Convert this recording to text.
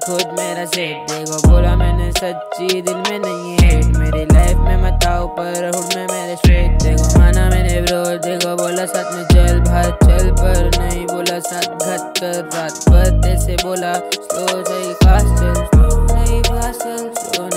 खुद मेरा सेट। देखो बोला मैंने सच्ची दिल में नहीं है हेट। मेरी लाइफ में मत आओ पर हुड में मेरे स्ट्रेट। देखो माना मैंने ब्रो, देखो बोला साथ में चल भाई चल, पर नहीं बोला साथ घट कर रात भर। ऐसे बोला स्लो सही फास्ट चल, स्लो नहीं फास्ट चल, स्लो